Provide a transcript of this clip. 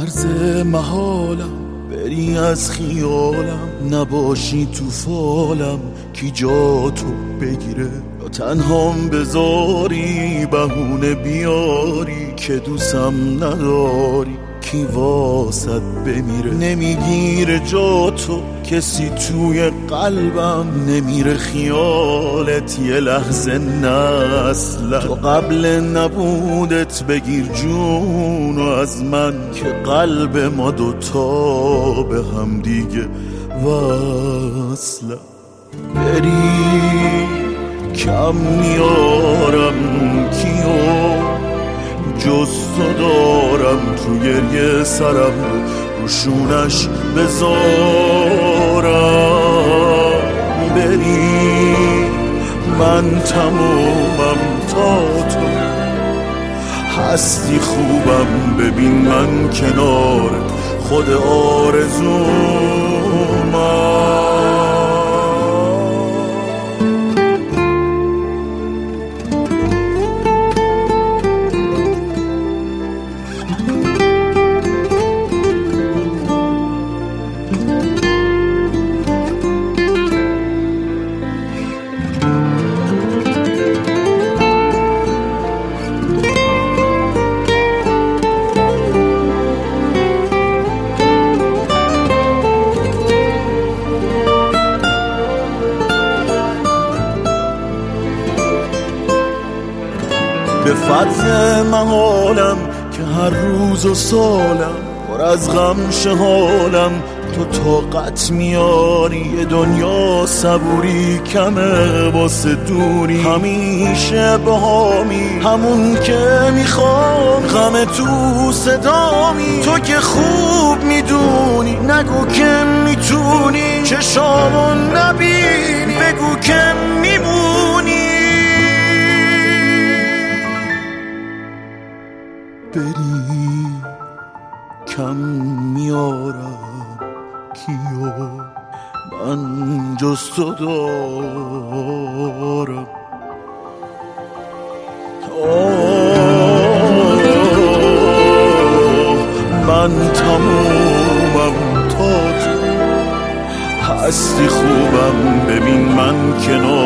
مرز محالم بری از خیالم، نباشی تو فالم کی جا تو بگیره، یا تنهام بذاری بهونه بیاری که دوستم نداری کی واسد بمیره. نمیگیره جا تو کسی توی قلبم، نمیره خیالت یه لحظه نه اصلا. تو قبل نبودت بگیر جونو از من که قلب ما دوتا به هم دیگه وصله. بری کم میارم کیو جز تو دارم، تو گریه سرم رو شونش بذارم. بری من تمومم تا تو هستی خوبم، ببین من کنار خود آرزومم. به فضل محالم که هر روز و سالم پر از غم شهالم، تو طاقت میاری یه دنیا صبوری کمه واسه دوری. همیشه بهامی همون که میخوام، غم تو صدامی تو که خوب میدونی. نگو که میتونی چشامو نبینی، بگو که میمونی. بری کم میارم کیو من جز تو دارم. من تمومم تا تو هستی خوبم، ببین من کنار